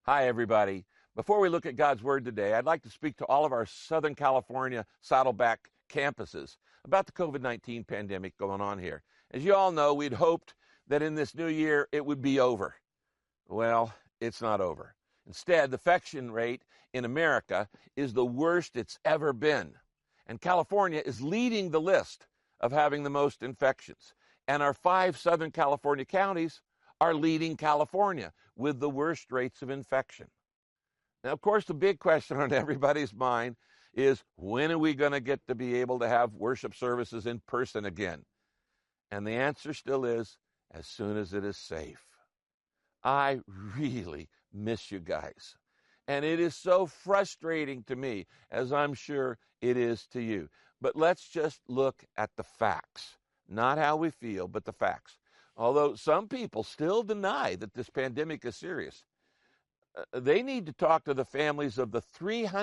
Hi, everybody. Before we look at God's Word today, I'd like to speak to all of our Southern California Saddleback campuses about the COVID-19 pandemic going on here. As you all know, we'd hoped that in this new year it would be over. Well, it's not over. Instead, the infection rate in America is the worst it's ever been. And California is leading the list of having the most infections. And our 5 Southern California counties are leading California with the worst rates of infection. Now, of course, the big question on everybody's mind is, when are we going to get to be able to have worship services in person again? And the answer still is, as soon as it is safe. I really miss you guys. And it is so frustrating to me, as I'm sure it is to you. But let's just look at the facts. Not how we feel, but the facts. Although some people still deny that this pandemic is serious, they need to talk to the families of the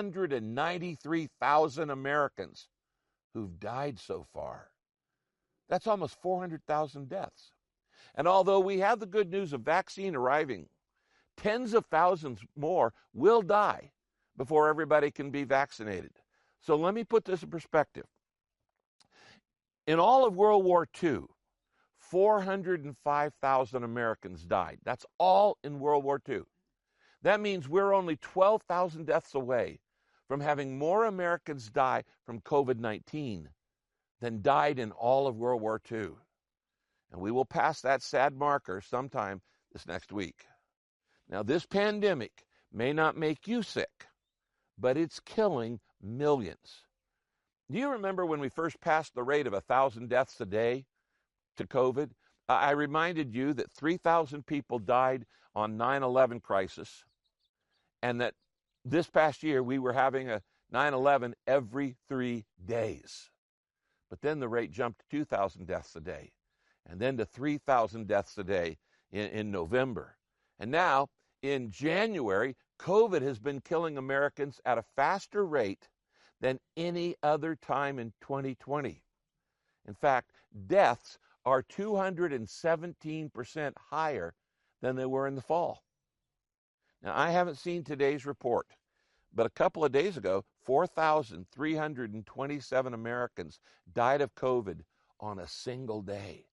393,000 Americans who've died so far. That's almost 400,000 deaths. And although we have the good news of vaccine arriving, tens of thousands more will die before everybody can be vaccinated. So let me put this in perspective. In all of World War II, 405,000 Americans died. That's all in World War II. That means we're only 12,000 deaths away from having more Americans die from COVID-19 than died in all of World War II. And we will pass that sad marker sometime this next week. Now, this pandemic may not make you sick, but it's killing millions. Do you remember when we first passed the rate of 1,000 deaths a day to COVID? I reminded you that 3,000 people died on 9/11 crisis, and that this past year we were having a 9/11 every 3 days. But then the rate jumped to 2,000 deaths a day, and then to 3,000 deaths a day in November. And now, in January, COVID has been killing Americans at a faster rate than any other time in 2020. In fact, deaths are 217% higher than they were in the fall. Now, I haven't seen today's report, but a couple of days ago, 4,327 Americans died of COVID on a single day.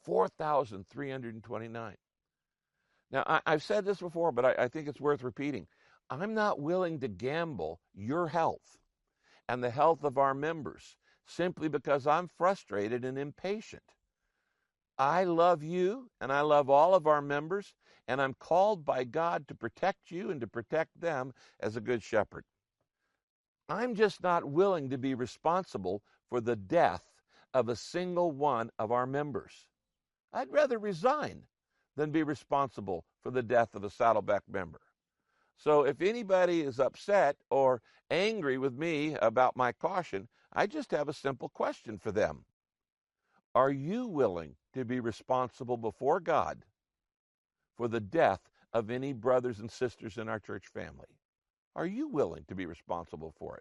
4,329. Now, I've said this before, but I think it's worth repeating. I'm not willing to gamble your health and the health of our members simply because I'm frustrated and impatient. I love you, and I love all of our members, and I'm called by God to protect you and to protect them as a good shepherd. I'm just not willing to be responsible for the death of a single one of our members. I'd rather resign than be responsible for the death of a Saddleback member. So if anybody is upset or angry with me about my caution, I just have a simple question for them. Are you willing to be responsible before God for the death of any brothers and sisters in our church family? Are you willing to be responsible for it?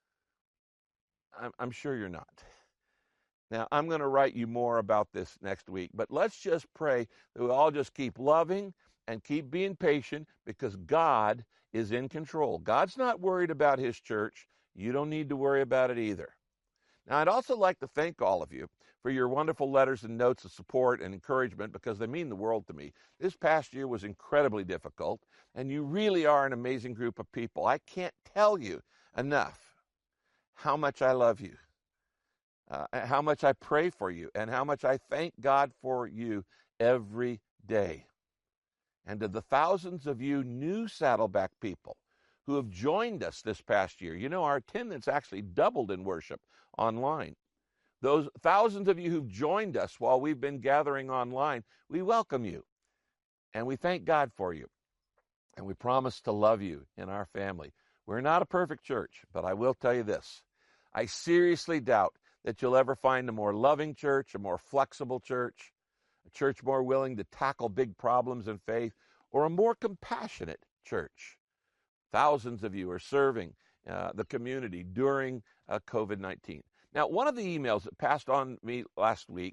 I'm sure you're not. Now, I'm going to write you more about this next week, but let's just pray that we all just keep loving and keep being patient, because God is in control. God's not worried about his church. You don't need to worry about it either. Now, I'd also like to thank all of you for your wonderful letters and notes of support and encouragement, because they mean the world to me. This past year was incredibly difficult, and you really are an amazing group of people. I can't tell you enough how much I love you, how much I pray for you, and how much I thank God for you every day. And to the thousands of you new Saddleback people who have joined us this past year, our attendance actually doubled in worship online. Those thousands of you who've joined us while we've been gathering online, we welcome you, and we thank God for you. And we promise to love you in our family. We're not a perfect church, but I will tell you this. I seriously doubt that you'll ever find a more loving church, a more flexible church, a church more willing to tackle big problems in faith, or a more compassionate church. Thousands of you are serving the community during COVID-19. Now, one of the emails that passed on me last week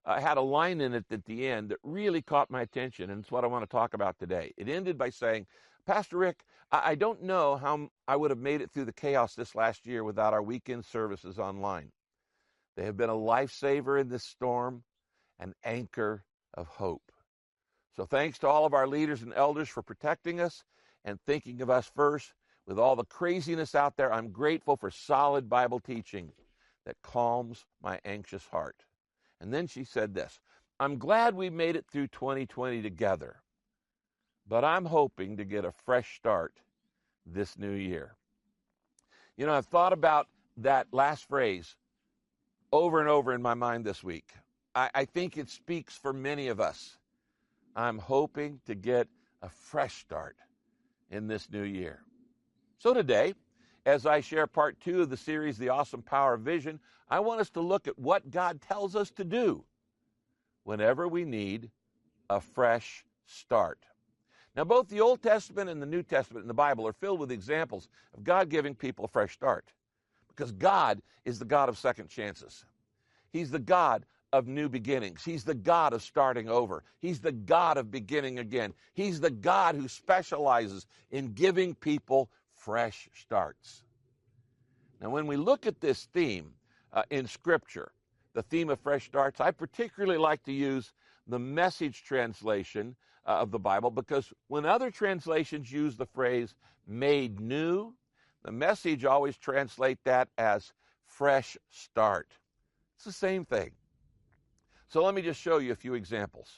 had a line in it at the end that really caught my attention, and it's what I want to talk about today. It ended by saying, Pastor Rick, I don't know how I would have made it through the chaos this last year without our weekend services online. They have been a lifesaver in this storm, an anchor of hope. So thanks to all of our leaders and elders for protecting us and thinking of us first. With all the craziness out there, I'm grateful for solid Bible teaching that calms my anxious heart. And then she said this, I'm glad we made it through 2020 together, but I'm hoping to get a fresh start this new year. You know, I've thought about that last phrase over and over in my mind this week. I think it speaks for many of us. I'm hoping to get a fresh start in this new year. So today, as I share part 2 of the series, The Awesome Power of Vision, I want us to look at what God tells us to do whenever we need a fresh start. Now, both the Old Testament and the New Testament in the Bible are filled with examples of God giving people a fresh start, because God is the God of second chances. He's the God of new beginnings. He's the God of starting over. He's the God of beginning again. He's the God who specializes in giving people fresh starts. Now, when we look at this theme in Scripture, the theme of fresh starts, I particularly like to use the Message translation of the Bible, because when other translations use the phrase made new, the Message always translate that as fresh start. It's the same thing. So let me just show you a few examples.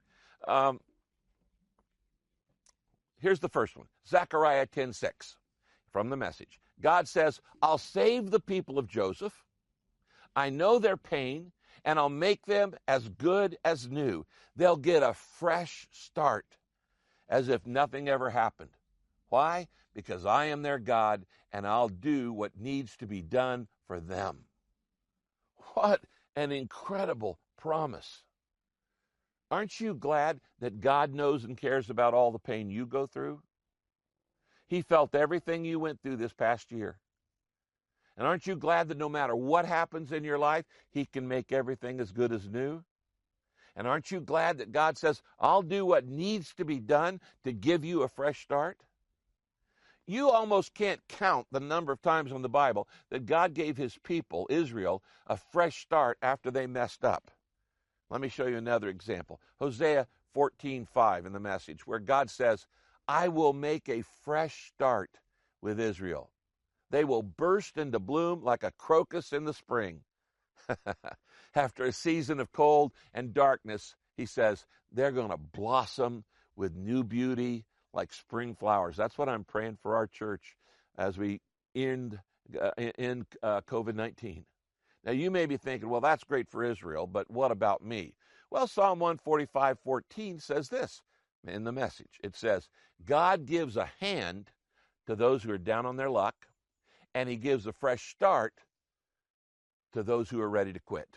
Here's the first one, Zechariah 10:6 from the Message. God says, I'll save the people of Joseph. I know their pain, and I'll make them as good as new. They'll get a fresh start, as if nothing ever happened. Why? Because I am their God, and I'll do what needs to be done for them. What an incredible promise. Aren't you glad that God knows and cares about all the pain you go through? He felt everything you went through this past year. And aren't you glad that no matter what happens in your life, He can make everything as good as new? And aren't you glad that God says, I'll do what needs to be done to give you a fresh start? You almost can't count the number of times in the Bible that God gave His people, Israel, a fresh start after they messed up. Let me show you another example. Hosea 14:5 in the Message, where God says, I will make a fresh start with Israel. They will burst into bloom like a crocus in the spring. After a season of cold and darkness, He says, they're going to blossom with new beauty like spring flowers. That's what I'm praying for our church as we end COVID-19. Now, you may be thinking, well, that's great for Israel, but what about me? Well, Psalm 145:14 says this in the Message. It says, God gives a hand to those who are down on their luck, and He gives a fresh start to those who are ready to quit.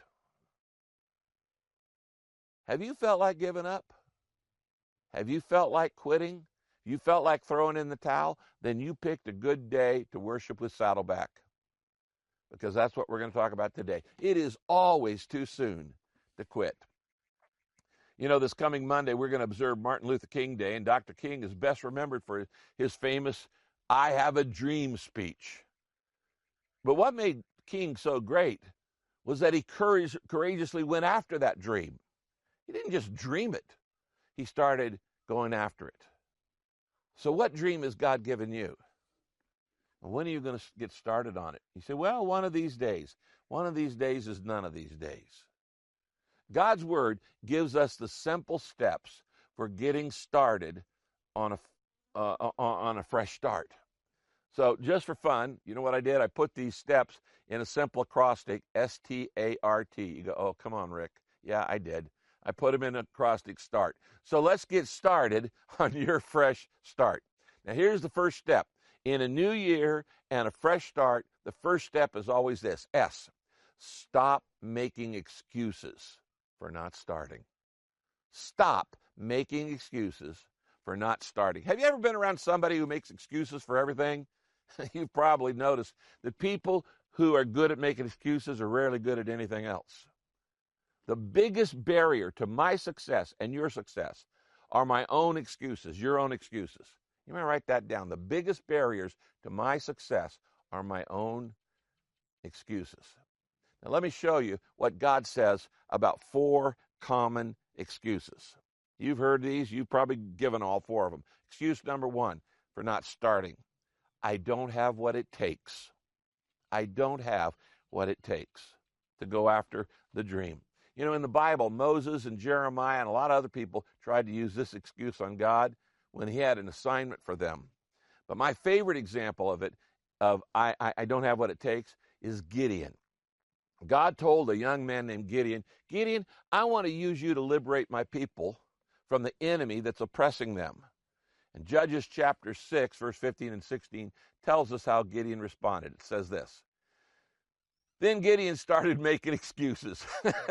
Have you felt like giving up? Have you felt like quitting? You felt like throwing in the towel? Then you picked a good day to worship with Saddleback, because that's what we're going to talk about today. It is always too soon to quit. You know, this coming Monday, we're going to observe Martin Luther King Day, and Dr. King is best remembered for his famous I Have a Dream speech. But what made King so great was that he courageously went after that dream. He didn't just dream it. He started going after it. So what dream has God given you? And when are you going to get started on it? You say, well, one of these days. One of these days is none of these days. God's Word gives us the simple steps for getting started on a fresh start. So just for fun, you know what I did? I put these steps in a simple acrostic, S-T-A-R-T. You go, oh, come on, Rick. Yeah, I did. I put them in an acrostic, start. So let's get started on your fresh start. Now, here's the first step. In a new year and a fresh start, the first step is always this, S. Stop making excuses for not starting. Stop making excuses for not starting. Have you ever been around somebody who makes excuses for everything? You've probably noticed that people who are good at making excuses are rarely good at anything else. The biggest barrier to my success and your success are my own excuses, your own excuses. You might write that down. The biggest barriers to my success are my own excuses. Now, let me show you what God says about 4 common excuses. You've heard these. You've probably given all 4 of them. Excuse number 1 for not starting. I don't have what it takes. I don't have what it takes to go after the dream. You know, in the Bible, Moses and Jeremiah and a lot of other people tried to use this excuse on God when he had an assignment for them. But my favorite example of it, of I don't have what it takes, is Gideon. God told a young man named Gideon, Gideon, I want to use you to liberate my people from the enemy that's oppressing them. And Judges chapter 6, verse 15 and 16 tells us how Gideon responded. It says this. Then Gideon started making excuses.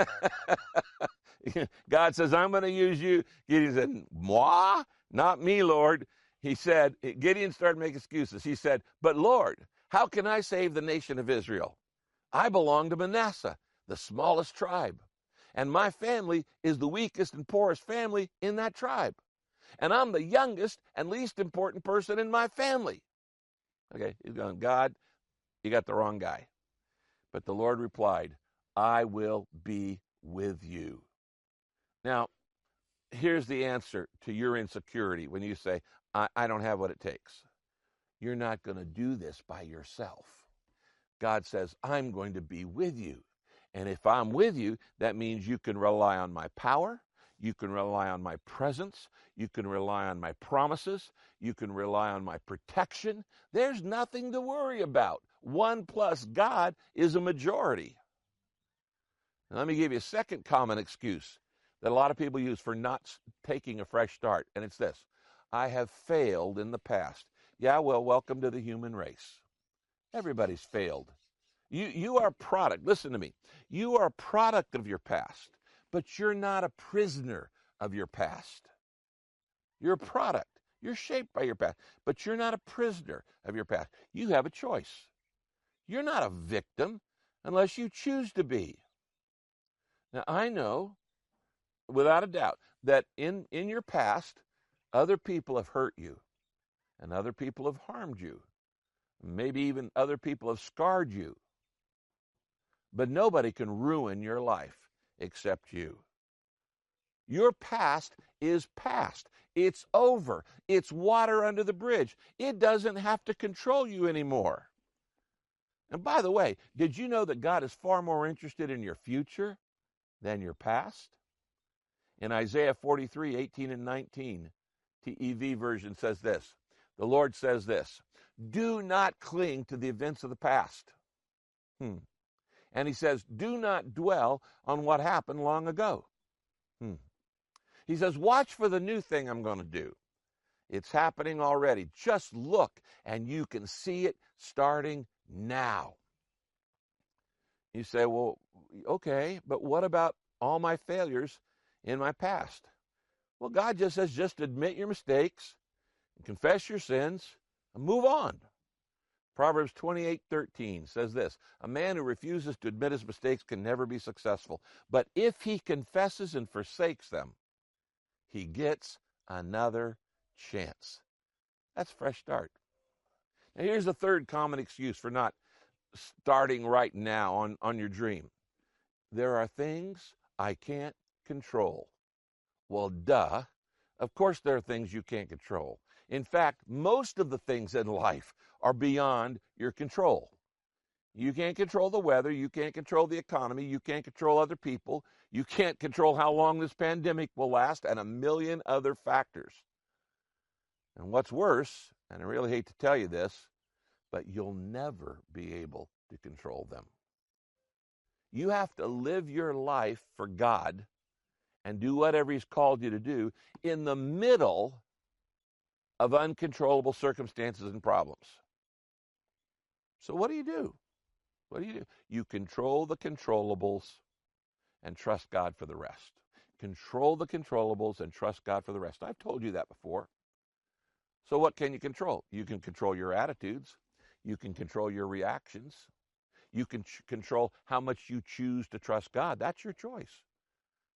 God says, I'm going to use you. Gideon said, moi? Not me, Lord. He said, Gideon started making excuses. He said, but Lord, how can I save the nation of Israel? I belong to Manasseh, the smallest tribe. And my family is the weakest and poorest family in that tribe. And I'm the youngest and least important person in my family. Okay, he's going, God, you got the wrong guy. But the Lord replied, I will be with you. Now, here's the answer to your insecurity when you say, I don't have what it takes. You're not going to do this by yourself. God says, I'm going to be with you. And if I'm with you, that means you can rely on my power. You can rely on my presence. You can rely on my promises. You can rely on my protection. There's nothing to worry about. 1 plus God is a majority. And let me give you a second common excuse that a lot of people use for not taking a fresh start. And it's this. I have failed in the past. Yeah, well, welcome to the human race. Everybody's failed. You are a product. Listen to me. You are a product of your past, but you're not a prisoner of your past. You're a product. You're shaped by your past, but you're not a prisoner of your past. You have a choice. You're not a victim unless you choose to be. Now, I know, without a doubt, that in your past, other people have hurt you, and other people have harmed you. Maybe even other people have scarred you. But nobody can ruin your life except you. Your past is past. It's over. It's water under the bridge. It doesn't have to control you anymore. And by the way, did you know that God is far more interested in your future than your past? In Isaiah 43, 18 and 19, TEV version says this. The Lord says this, do not cling to the events of the past. And he says, do not dwell on what happened long ago. He says, watch for the new thing I'm going to do. It's happening already. Just look and you can see it starting now. You say, well, okay, but what about all my failures in my past? Well, God just says, just admit your mistakes, confess your sins, and move on. Proverbs 28:13 says this, a man who refuses to admit his mistakes can never be successful. But if he confesses and forsakes them, he gets another chance. That's a fresh start. Now here's the third common excuse for not starting right now on your dream. There are things I can't control. Well, duh. Of course there are things you can't control. In fact, most of the things in life are beyond your control. You can't control the weather. You can't control the economy. You can't control other people. You can't control how long this pandemic will last and a million other factors. And what's worse, and I really hate to tell you this, but you'll never be able to control them. You have to live your life for God and do whatever He's called you to do in the middle of uncontrollable circumstances and problems. So what do you do? What do you do? You control the controllables and trust God for the rest. Control the controllables and trust God for the rest. I've told you that before. So what can you control? You can control your attitudes. You can control your reactions. You can control how much you choose to trust God. That's your choice.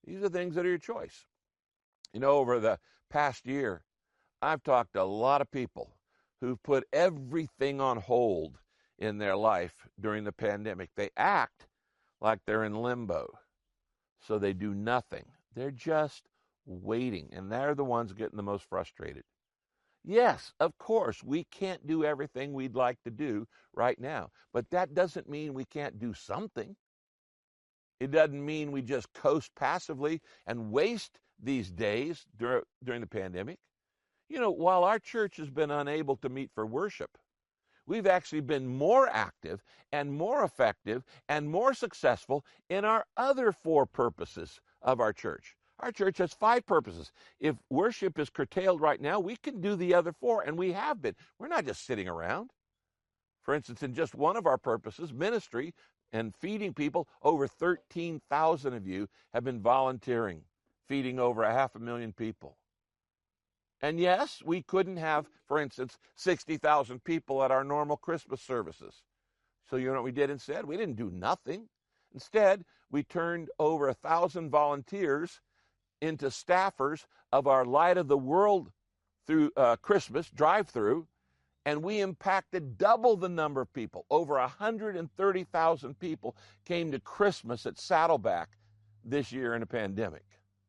These are things that are your choice. You know, over the past year, I've talked to a lot of people who've put everything on hold in their life during the pandemic. They act like they're in limbo, so they do nothing. They're just waiting, and they're the ones getting the most frustrated. Yes, of course, we can't do everything we'd like to do right now, but that doesn't mean we can't do something. It doesn't mean we just coast passively and waste these days during the pandemic. You know, while our church has been unable to meet for worship, we've actually been more active and more effective and more successful in our other 4 purposes of our church. Our church has 5 purposes. If worship is curtailed right now, we can do the other 4, and we have been. We're not just sitting around. For instance, in just one of our purposes, ministry and feeding people, over 13,000 of you have been volunteering, feeding over 500,000 people. And yes, we couldn't have, for instance, 60,000 people at our normal Christmas services. So you know what we did instead? We didn't do nothing. Instead, we turned over 1,000 volunteers into staffers of our Light of the World through Christmas drive-through, and we impacted double the number of people. Over 130,000 people came to Christmas at Saddleback this year in a pandemic.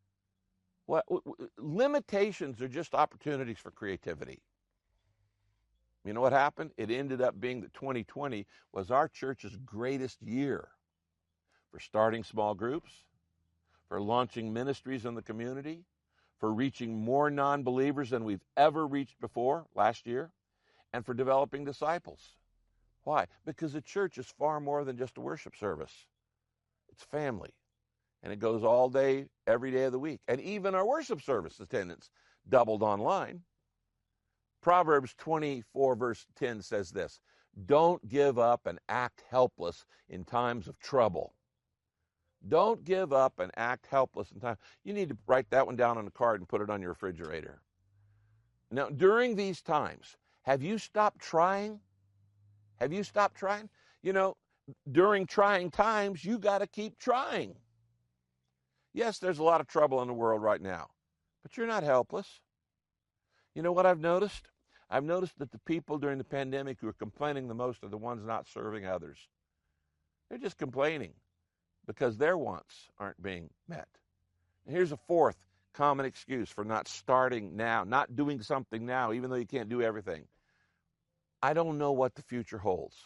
Limitations are just opportunities for creativity. You know what happened? It ended up being that 2020 was our church's greatest year for starting small groups, for launching ministries in the community, for reaching more non-believers than we've ever reached before last year, and for developing disciples. Why? Because the church is far more than just a worship service. It's family. And it goes all day, every day of the week. And even our worship service attendance doubled online. Proverbs 24 verse 10 says this: don't give up and act helpless in times of trouble. Don't give up and act helpless in time. You need to write that one down on a card and put it on your refrigerator. Now, during these times, have you stopped trying? Have you stopped trying? You know, during trying times, you got to keep trying. Yes, there's a lot of trouble in the world right now, but you're not helpless. You know what I've noticed? I've noticed that the people during the pandemic who are complaining the most are the ones not serving others. They're just complaining because their wants aren't being met. And here's a 4th common excuse for not starting now, not doing something now, even though you can't do everything. I don't know what the future holds.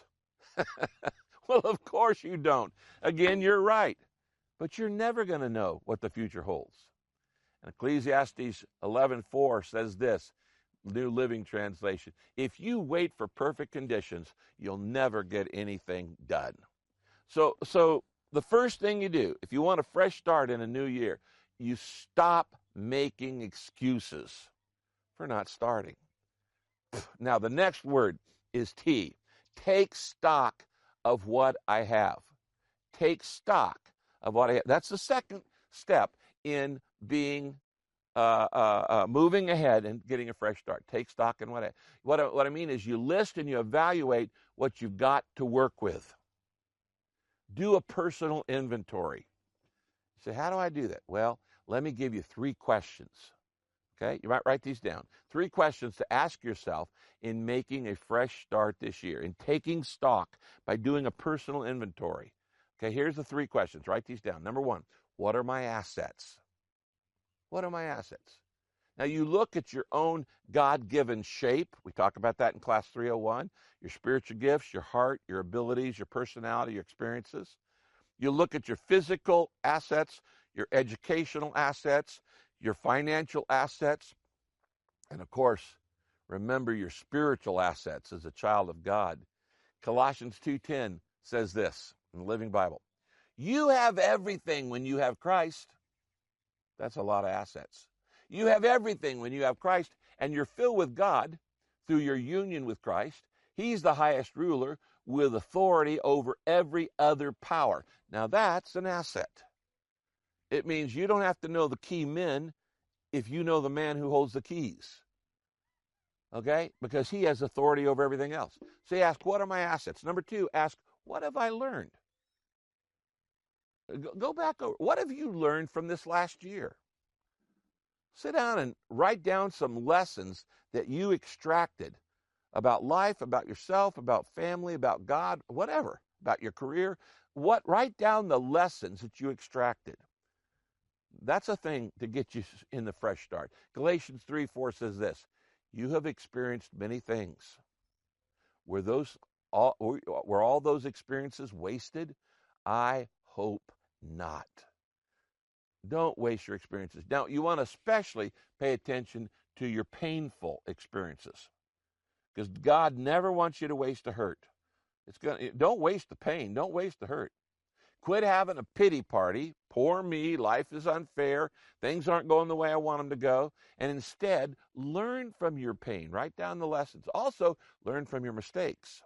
Well, of course you don't. Again, you're right. But you're never going to know what the future holds. And Ecclesiastes 11:4 says this, New Living Translation: if you wait for perfect conditions, you'll never get anything done. So the first thing you do, if you want a fresh start in a new year, you stop making excuses for not starting. Now, the next word is T. Take stock of what I have. Take stock of what I have. That's the second step in being moving ahead and getting a fresh start. Take stock in what I mean is you list and you evaluate what you've got to work with. Do a personal inventory. You say, how do I do that? Well, let me give you 3 questions. Okay, you might write these down. 3 questions to ask yourself in making a fresh start this year, in taking stock by doing a personal inventory. Okay, here's the 3 questions. Write these down. Number 1, what are my assets? What are my assets? Now, you look at your own God-given shape. We talk about that in Class 301. Your spiritual gifts, your heart, your abilities, your personality, your experiences. You look at your physical assets, your educational assets, your financial assets, and of course, remember your spiritual assets as a child of God. Colossians 2:10 says this in the Living Bible: you have everything when you have Christ. That's a lot of assets. You have everything when you have Christ, and you're filled with God through your union with Christ. He's the highest ruler with authority over every other power. Now that's an asset. It means you don't have to know the key men if you know the man who holds the keys. Okay? Because he has authority over everything else. So you ask, what are my assets? Number 2, ask, what have I learned? Go back over. What have you learned from this last year? Sit down and write down some lessons that you extracted about life, about yourself, about family, about God, whatever, about your career. Write down the lessons that you extracted. That's a thing to get you in the fresh start. Galatians 3:4 says this, you have experienced many things. Were all those experiences wasted? I hope not. Don't waste your experiences. Now, you want to especially pay attention to your painful experiences, because God never wants you to waste a hurt. Don't waste the pain. Don't waste the hurt. Quit having a pity party. Poor me. Life is unfair. Things aren't going the way I want them to go. And instead, learn from your pain. Write down the lessons. Also, learn from your mistakes.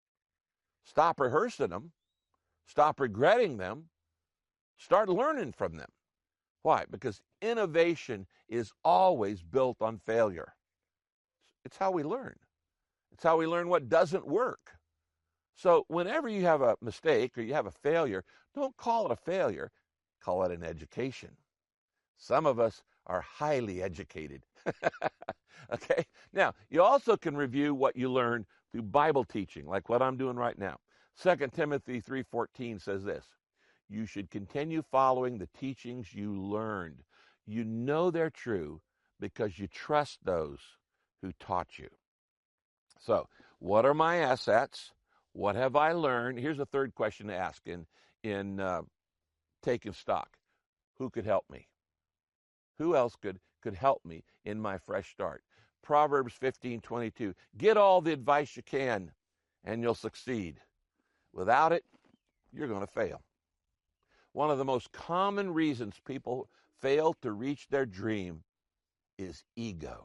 Stop rehearsing them. Stop regretting them. Start learning from them. Why? Because innovation is always built on failure. It's how we learn. It's how we learn what doesn't work. So whenever you have a mistake or you have a failure, don't call it a failure. Call it an education. Some of us are highly educated. Okay? Now, you also can review what you learned through Bible teaching, like what I'm doing right now. 2 Timothy 3:14 says this, you should continue following the teachings you learned. You know they're true because you trust those who taught you. So, what are my assets? What have I learned? Here's a third question to ask in taking stock. Who could help me? Who else could help me in my fresh start? Proverbs 15:22. Get all the advice you can, and you'll succeed. Without it, you're going to fail. One of the most common reasons people fail to reach their dream is ego,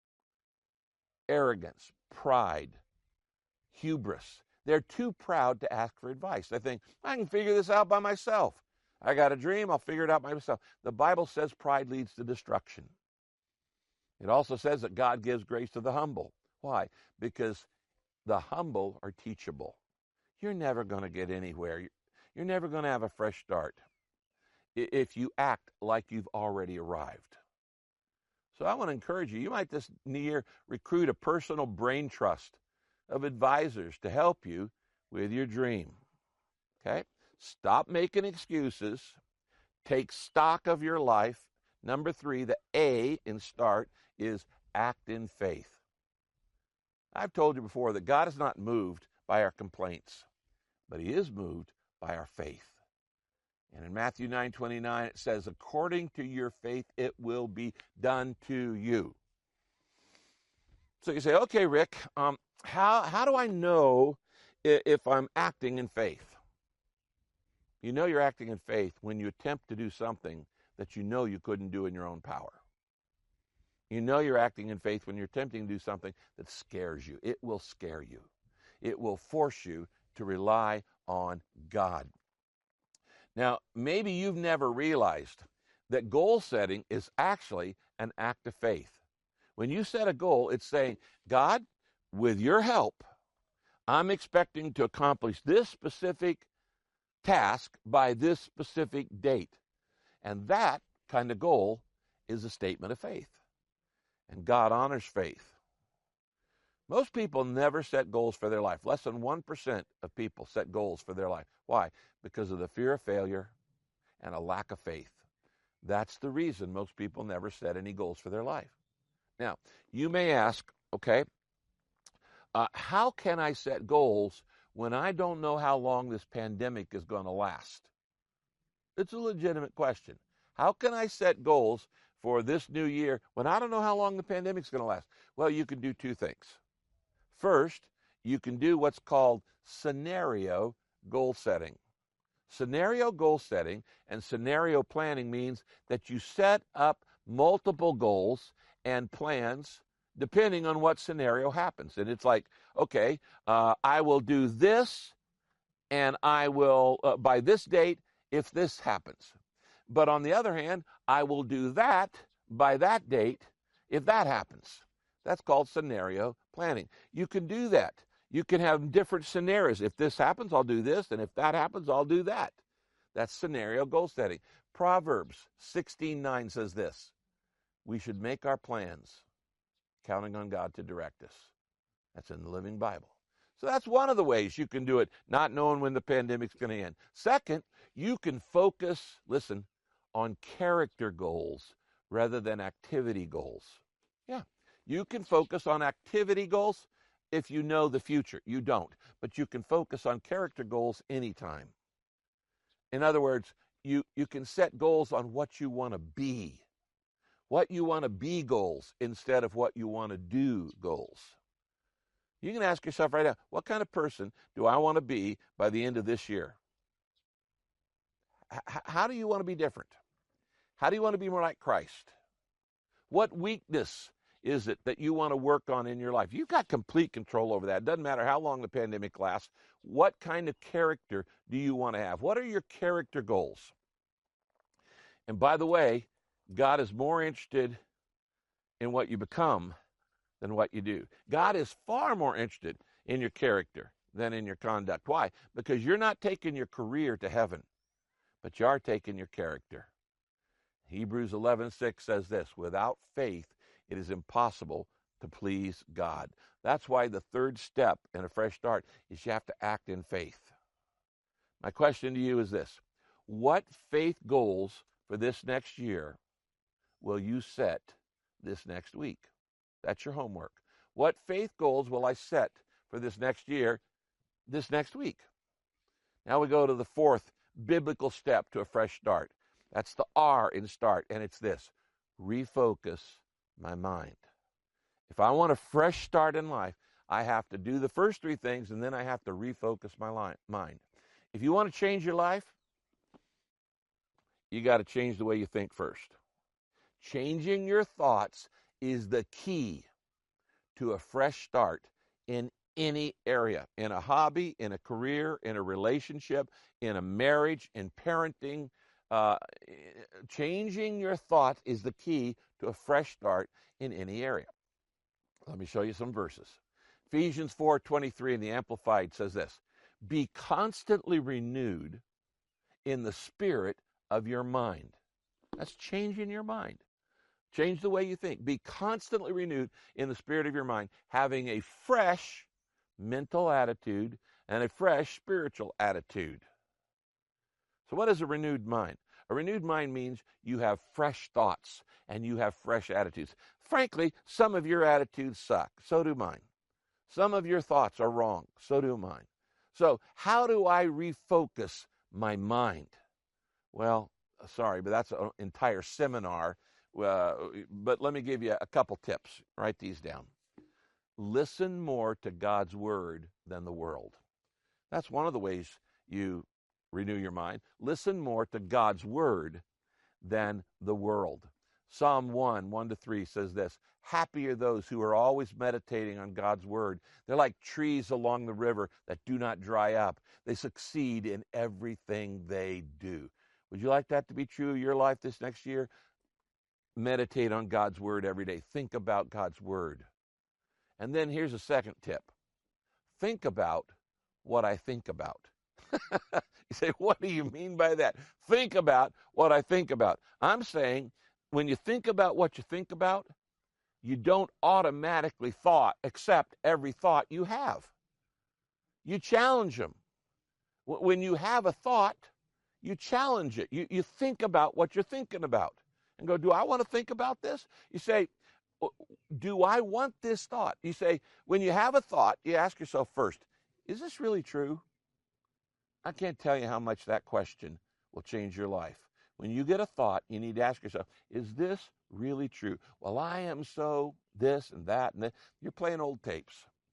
arrogance, pride, hubris. They're too proud to ask for advice. They think, I can figure this out by myself. I got a dream, I'll figure it out by myself. The Bible says pride leads to destruction. It also says that God gives grace to the humble. Why? Because the humble are teachable. You're never going to get anywhere. You're never going to have a fresh start if you act like you've already arrived. So I want to encourage you. You might this year recruit a personal brain trust of advisors to help you with your dream. Okay? Stop making excuses. Take stock of your life. Number 3, the A in start is act in faith. I've told you before that God is not moved by our complaints, but he is moved by our faith. And in Matthew 9:29, it says, according to your faith, it will be done to you. So you say, okay, Rick, how do I know if I'm acting in faith? You know you're acting in faith when you attempt to do something that you know you couldn't do in your own power. You know you're acting in faith when you're attempting to do something that scares you. It will scare you. It will force you to rely on God. Now, maybe you've never realized that goal setting is actually an act of faith. When you set a goal, it's saying, God, with your help, I'm expecting to accomplish this specific task by this specific date. And that kind of goal is a statement of faith. And God honors faith. Most people never set goals for their life. Less than 1% of people set goals for their life. Why? Because of the fear of failure and a lack of faith. That's the reason most people never set any goals for their life. Now, you may ask, okay, how can I set goals when I don't know how long this pandemic is going to last? It's a legitimate question. How can I set goals for this new year when I don't know how long the pandemic's going to last? Well, you can do 2 things. First, you can do what's called scenario goal setting. Scenario goal setting and scenario planning means that you set up multiple goals and plans depending on what scenario happens. And it's like, okay, I will do this and I will, by this date, if this happens. But on the other hand, I will do that by that date if that happens. That's called scenario planning. You can do that. You can have different scenarios. If this happens, I'll do this, and if that happens, I'll do that. That's scenario goal setting. Proverbs 16:9 says this: we should make our plans counting on God to direct us. That's in the Living Bible. So that's one of the ways you can do it, not knowing when the pandemic's going to end. Second, you can focus, listen, on character goals rather than activity goals. Yeah, you can focus on activity goals if you know the future. You don't, but you can focus on character goals anytime. In other words, you can set goals on what you want to be. What you want to be goals instead of what you want to do goals. You can ask yourself right now, what kind of person do I want to be by the end of this year? How do you want to be different? How do you want to be more like Christ? What weakness is it that you want to work on in your life? You've got complete control over that. It doesn't matter how long the pandemic lasts. What kind of character do you want to have? What are your character goals? And by the way, God is more interested in what you become than what you do. God is far more interested in your character than in your conduct. Why? Because you're not taking your career to heaven, but you are taking your character. Hebrews 11:6 says this: without faith, it is impossible to please God. That's why the third step in a fresh start is you have to act in faith. My question to you is this: what faith goals for this next year will you set this next week? That's your homework. What faith goals will I set for this next year, this next week? Now we go to the fourth biblical step to a fresh start. That's the R in start, and it's this: refocus my mind. If I want a fresh start in life, I have to do the first three things, and then I have to refocus my mind. If you want to change your life, you got to change the way you think first. Changing your thoughts is the key to a fresh start in any area, in a hobby, in a career, in a relationship, in a marriage, in parenting. Changing your thoughts is the key to a fresh start in any area. Let me show you some verses. Ephesians 4:23 in the Amplified says this: be constantly renewed in the spirit of your mind. That's changing your mind. Change the way you think. Be constantly renewed in the spirit of your mind, having a fresh mental attitude and a fresh spiritual attitude. So what is a renewed mind? A renewed mind means you have fresh thoughts and you have fresh attitudes. Frankly, some of your attitudes suck. So do mine. Some of your thoughts are wrong. So do mine. So how do I refocus my mind? Well, sorry, but that's an entire seminar. But let me give you a couple tips. Write these down. Listen more to God's word than the world. That's one of the ways you renew your mind. Listen more to God's word than the world. Psalm 1:1-3 says this: happy are those who are always meditating on God's word. They're like trees along the river that do not dry up. They succeed in everything they do. Would you like that to be true of your life this next year? Meditate on God's word every day. Think about God's word. And then here's a second tip. Think about what I think about. You say, what do you mean by that? Think about what I think about. I'm saying when you think about what you think about, you don't automatically accept every thought you have. You challenge them. When you have a thought, you challenge it. You think about what you're thinking about and go, do I want to think about this? You say, do I want this thought? You say, when you have a thought, you ask yourself first, is this really true? I can't tell you how much that question will change your life. When you get a thought, you need to ask yourself, is this really true? Well, I am so this and that and that. You're playing old tapes.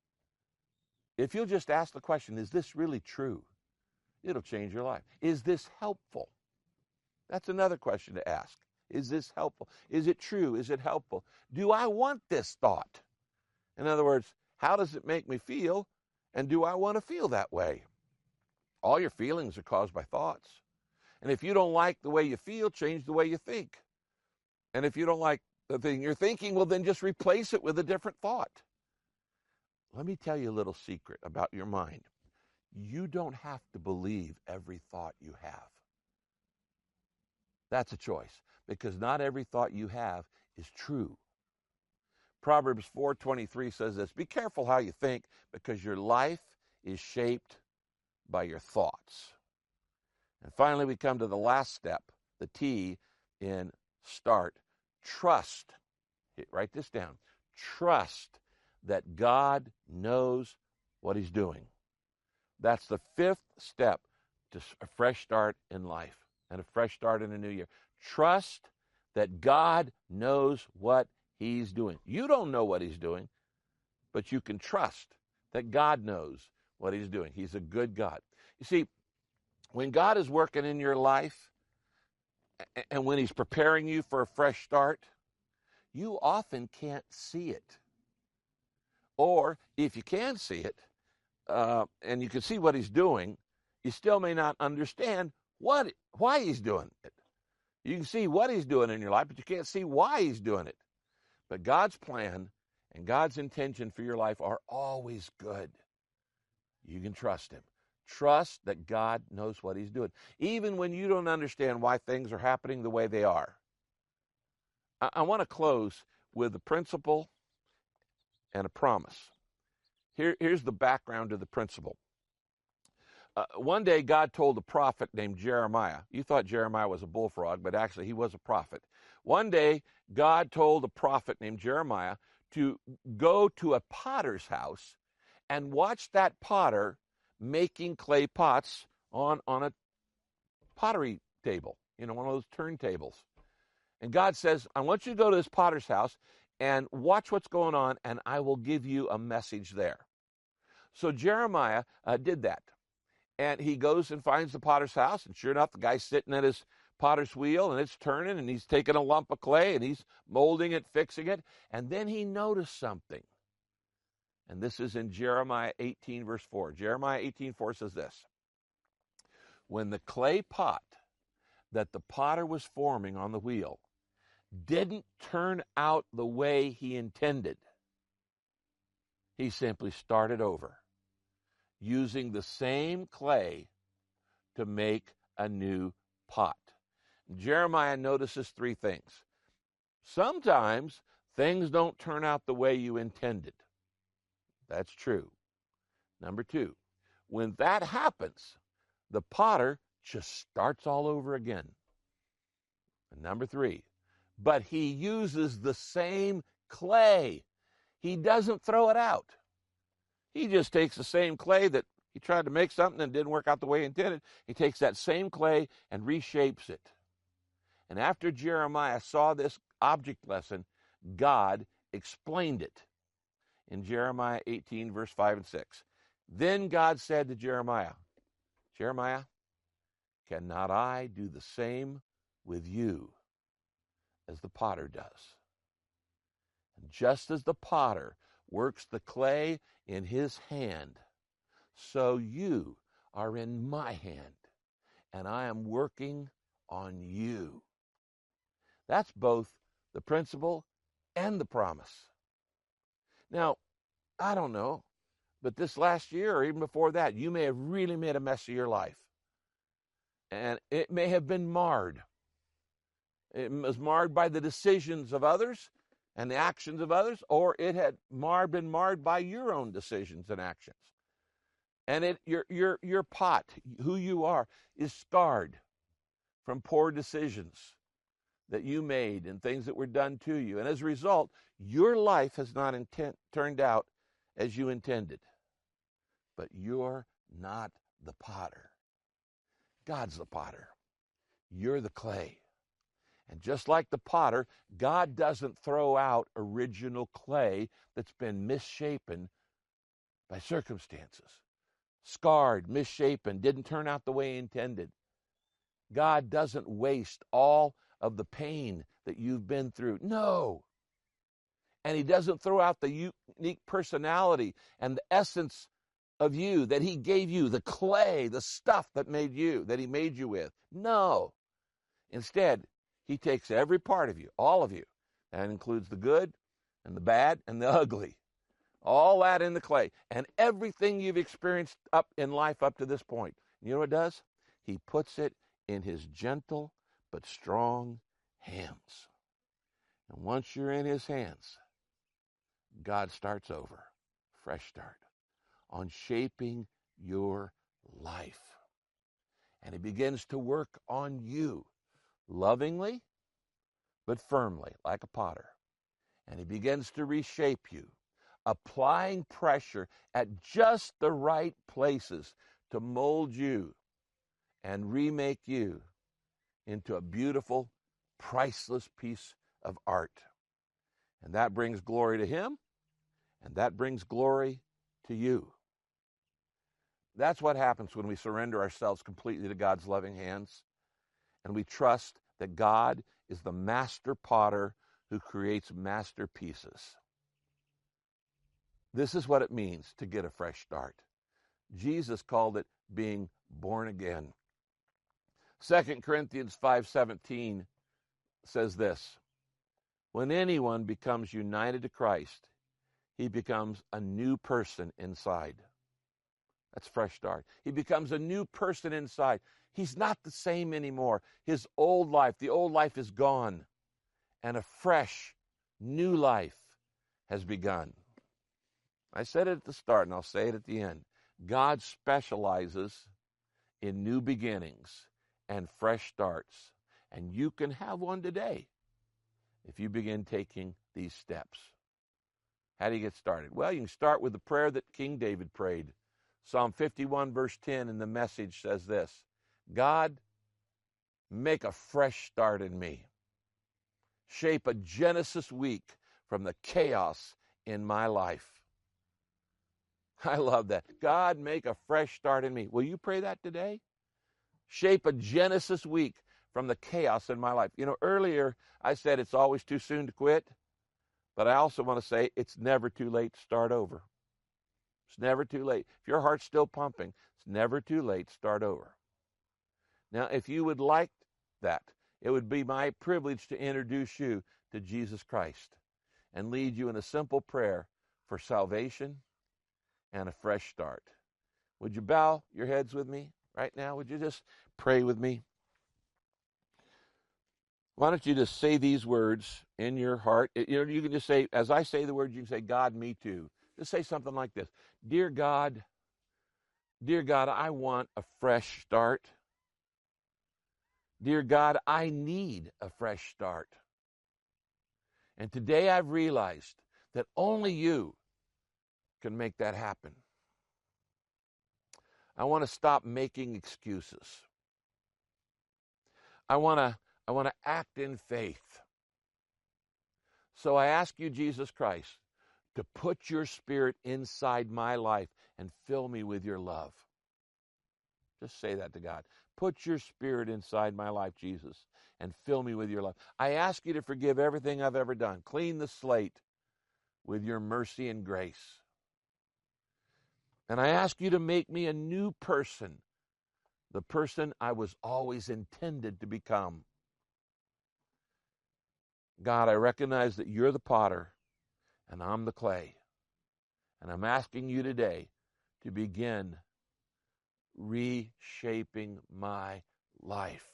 If you'll just ask the question, is this really true? It'll change your life. Is this helpful? That's another question to ask. Is this helpful? Is it true? Is it helpful? Do I want this thought? In other words, how does it make me feel? And do I want to feel that way? All your feelings are caused by thoughts. And if you don't like the way you feel, change the way you think. And if you don't like the thing you're thinking, well, then just replace it with a different thought. Let me tell you a little secret about your mind. You don't have to believe every thought you have. That's a choice, because not every thought you have is true. Proverbs 4:23 says this, be careful how you think, because your life is shaped by your thoughts. And finally, we come to the last step, the T in START. Trust. Write this down. Trust that God knows what he's doing. That's the fifth step to a fresh start in life and a fresh start in a new year. Trust that God knows what he's doing. You don't know what he's doing, but you can trust that God knows what he's doing. He's a good God. You see, when God is working in your life and when he's preparing you for a fresh start, you often can't see it. Or if you can see it, and you can see what he's doing, you still may not understand why he's doing it. You can see what he's doing in your life, but you can't see why he's doing it. But God's plan and God's intention for your life are always good. You can trust him. Trust that God knows what he's doing, even when you don't understand why things are happening the way they are. I want to close with a principle and a promise. Here's the background to the principle. One day, God told a prophet named Jeremiah. You thought Jeremiah was a bullfrog, but actually he was a prophet. One day, God told a prophet named Jeremiah to go to a potter's house and watch that potter making clay pots on a pottery table, one of those turntables. And God says, I want you to go to this potter's house and watch what's going on, and I will give you a message there. So Jeremiah did that. And he goes and finds the potter's house, and sure enough, the guy's sitting at his potter's wheel, and it's turning, and he's taking a lump of clay, and he's molding it, fixing it. And then he noticed something. And this is in Jeremiah 18, verse 4. Jeremiah 18:4 says this. When the clay pot that the potter was forming on the wheel didn't turn out the way he intended, he simply started over, using the same clay to make a new pot. Jeremiah notices three things. Sometimes things don't turn out the way you intended. That's true. Number two, when that happens, the potter just starts all over again. And number three, but he uses the same clay. He doesn't throw it out. He just takes the same clay that he tried to make something and didn't work out the way he intended. He takes that same clay and reshapes it. And after Jeremiah saw this object lesson, God explained it in Jeremiah 18, verse 5 and 6. Then God said to Jeremiah, Jeremiah, cannot I do the same with you as the potter does? And just as the potter works the clay in his hand, so you are in my hand, and I am working on you. That's both the principle and the promise. Now, I don't know, but this last year or even before that, you may have really made a mess of your life. And it may have been marred. It was marred by the decisions of others and the actions of others, or it had been marred by your own decisions and actions. And your pot, who you are, is scarred from poor decisions that you made and things that were done to you. And as a result, your life has not turned out as you intended. But you're not the potter. God's the potter. You're the clay. And just like the potter, God doesn't throw out original clay that's been misshapen by circumstances. Scarred, misshapen, didn't turn out the way he intended. God doesn't waste all of the pain that you've been through. No. And he doesn't throw out the unique personality and the essence of you that he gave you, the clay, the stuff that he made you with. No. Instead, he takes every part of you, all of you. That includes the good and the bad and the ugly. All that in the clay. And everything you've experienced up in life up to this point. You know what it does? He puts it in his gentle, but strong hands. And once you're in his hands, God starts over, fresh start, on shaping your life. And he begins to work on you lovingly, but firmly, like a potter. And he begins to reshape you, applying pressure at just the right places to mold you and remake you into a beautiful, priceless piece of art. And that brings glory to him, and that brings glory to you. That's what happens when we surrender ourselves completely to God's loving hands, and we trust that God is the master potter who creates masterpieces. This is what it means to get a fresh start. Jesus called it being born again. 2 Corinthians 5:17 says this: when anyone becomes united to Christ, he becomes a new person inside. That's fresh start. He becomes a new person inside. He's not the same anymore. His old life, the old life is gone, and a fresh, new life has begun. I said it at the start, and I'll say it at the end. God specializes in new beginnings and fresh starts, and you can have one today if you begin taking these steps. How do you get started? Well, you can start with the prayer that King David prayed. Psalm 51, verse 10 in the Message says this: God, make a fresh start in me. Shape a Genesis week from the chaos in my life. I love that. God, make a fresh start in me. Will you pray that today? Shape a Genesis week from the chaos in my life. You know, earlier I said it's always too soon to quit, but I also want to say it's never too late to start over. It's never too late. If your heart's still pumping, it's never too late to start over. Now, if you would like that, it would be my privilege to introduce you to Jesus Christ and lead you in a simple prayer for salvation and a fresh start. Would you bow your heads with me right now? Would you just pray with me? Why don't you just say these words in your heart? You know, you can just say, as I say the words, you can say, God, me too. Just say something like this: Dear God, I want a fresh start. Dear God, I need a fresh start. And today I've realized that only you can make that happen. I want to stop making excuses. I want to act in faith. So I ask you, Jesus Christ, to put your Spirit inside my life and fill me with your love. Just say that to God. Put your Spirit inside my life, Jesus, and fill me with your love. I ask you to forgive everything I've ever done. Clean the slate with your mercy and grace. And I ask you to make me a new person, the person I was always intended to become. God, I recognize that you're the potter and I'm the clay. And I'm asking you today to begin reshaping my life.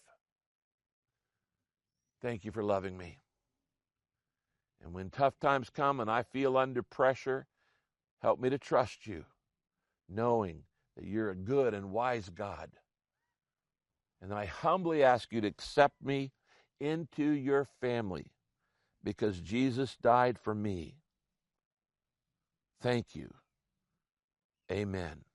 Thank you for loving me. And when tough times come and I feel under pressure, help me to trust you, knowing that you're a good and wise God. And I humbly ask you to accept me into your family because Jesus died for me. Thank you. Amen.